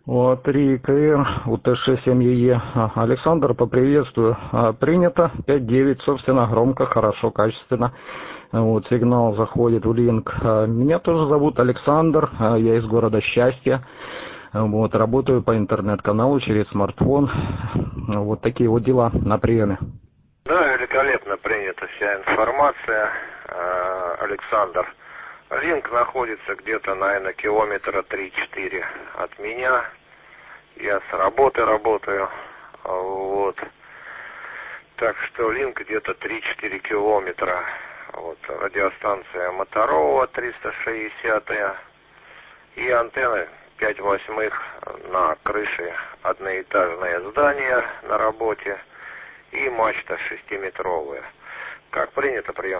Вот, 3 КР, УТ-6-7ЕЕ. Александр, поприветствую. Принято 5.9, собственно, громко, хорошо, качественно. Вот, сигнал заходит в линк. Меня тоже зовут Александр, я из города Счастья. Вот, работаю по интернет-каналу через смартфон. Вот такие вот дела на приеме. Да, великолепно принята вся информация, Александр. Линк находится где-то, наверное, километра 3-4 от меня. Я с работы работаю. Вот. Так что линк где-то 3-4 километра. Вот. Радиостанция Моторола 360 и антенны 5/8 на крыше одноэтажное здание на работе и мачта 6-метровая. Как принято прием?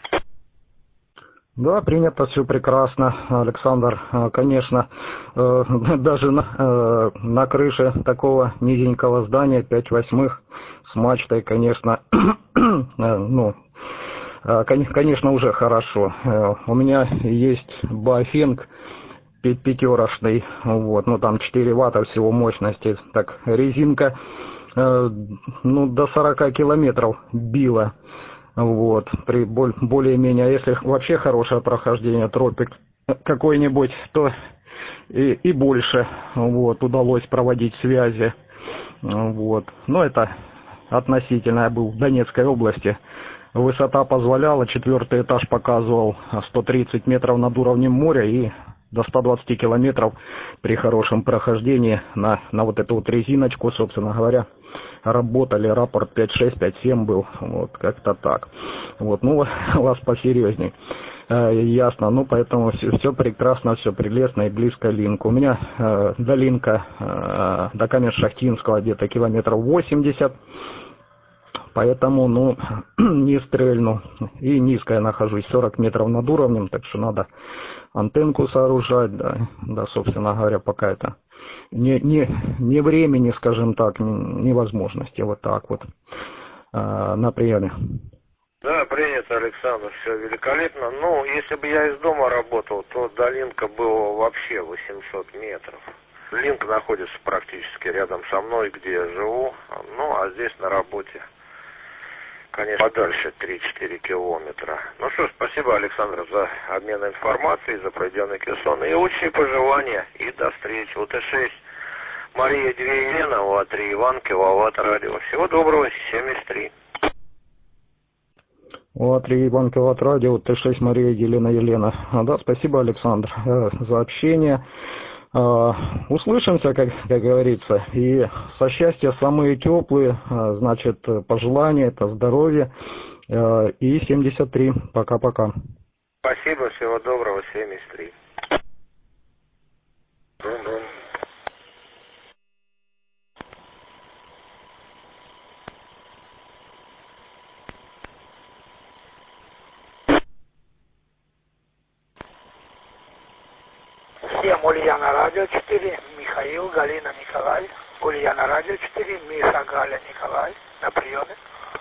Да, принято, все прекрасно, Александр. Конечно, даже на крыше такого низенького здания 5/8 с мачтой, конечно, конечно, уже хорошо. У меня есть Bafing пятерочный, вот, там 4 ватта всего мощности, так, резинка, до 40 километров била. Вот, при более-менее, если вообще хорошее прохождение, тропик какой-нибудь, то и больше, вот, удалось проводить связи, вот. Но это относительно, я был в Донецкой области, высота позволяла, 4-й этаж показывал 130 метров над уровнем моря и до 120 километров при хорошем прохождении на вот эту вот резиночку, собственно говоря, работали, рапорт 5.6, 5.7 был, вот, как-то так. Вот, у вас посерьезней. Ясно, поэтому все прекрасно, все прелестно и близко линк. У меня до линка, до Каменшахтинского где-то километров 80, поэтому, не стрельну. И низко я нахожусь, 40 метров над уровнем, так что надо антенку сооружать, да, собственно говоря, пока это не времени, скажем так, ни возможности, вот так вот, на приеме. Да, принято, Александр, все великолепно. Если бы я из дома работал, то до линка было вообще 800 метров. Линк находится практически рядом со мной, где я живу, а здесь на работе, конечно, подальше 3-4 километра. Спасибо, Александр, за обмен информацией, за проведенный кессон и лучшие пожелания. И до встречи. УТ-6, Мария 2 Елена, УА-3 Иван, киловатт радио. Всего доброго, 73. УА-3 Иван, киловатт радио, УТ-6 Мария Елена. Да, спасибо, Александр, за общение. Услышимся, как говорится, и со счастья самые теплые, значит, пожелания, это здоровье, и 73. Пока-пока. Спасибо, всего доброго, 73. Брум-брум. Всем Ульяна Радио 4, Михаил, Галина, Николай. Ульяна Радио 4, Миша, Галя, Николай. На приеме.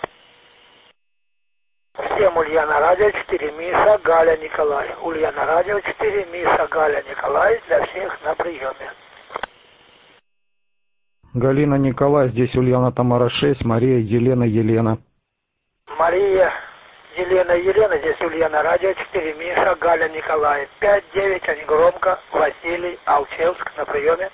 Всем Ульяна Радио 4, Миша, Галя, Николай. Ульяна Радио 4, Миша, Галя, Николай. Для всех на приеме. Галина, Николай, здесь Ульяна, Тамара 6, Мария, Елена. Мария, Елена, здесь Ульяна Радио 4, Миша, Галя, Николай. 5-9, они громко. Василий, Алчевск на приеме.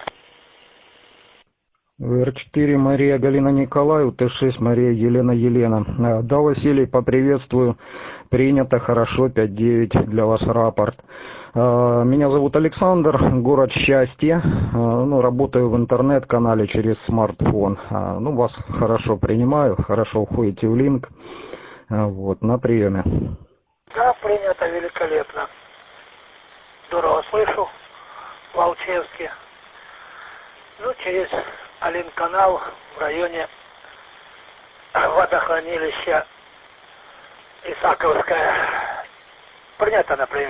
ВР-4 Мария, Галина, Николай, УТ-6 Мария, Елена. Да, Василий, поприветствую. Принято, хорошо, 5-9 для вас рапорт. Меня зовут Александр, город Счастье. Работаю в интернет-канале через смартфон. Вас хорошо принимаю, хорошо уходите в линк. Вот, на приеме. Да, принято, великолепно. Здорово слышу, в Алчевске. Через Алин-канал в районе водохранилища Исаковская. Принято, например.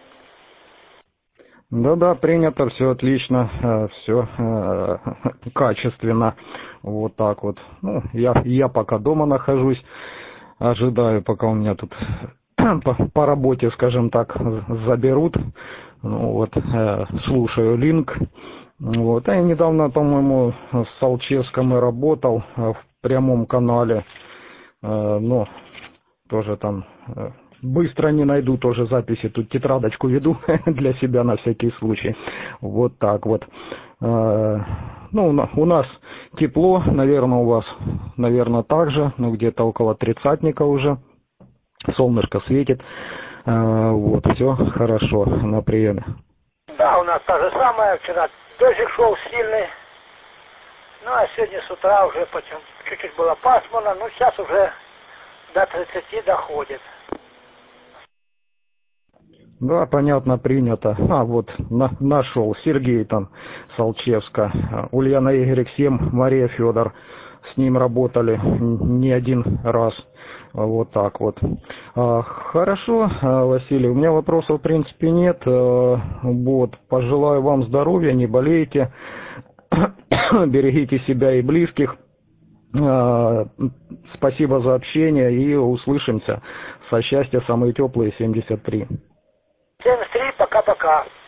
Да, принято, все отлично, все качественно. Вот так вот. Я пока дома нахожусь, ожидаю, пока у меня тут по работе, скажем так, заберут. Слушаю линк. Вот. А я недавно, по-моему, с Алчевском и работал в прямом канале. Но тоже там быстро не найду тоже записи. Тут тетрадочку веду для себя на всякий случай. Вот так вот. Ну, у нас тепло, наверное, у вас, наверное, так же. Ну, где-то около 30-ника уже. Солнышко светит. Вот, все хорошо на приеме. Да, у нас та же самое. Вчера дождик шел сильный. Ну, а сегодня с утра уже чуть-чуть было пасмурно. Ну, сейчас уже до 30 доходит. Да, понятно, принято. Вот, нашел Сергей там, Салчевска, Ульяна Игорек 7, Мария Федор. С ним работали не один раз. Вот так вот. Хорошо, Василий, у меня вопросов в принципе нет. Вот, пожелаю вам здоровья, не болейте, берегите себя и близких. Спасибо за общение и услышимся. Со счастья, самые теплые 73. 73, пока-пока.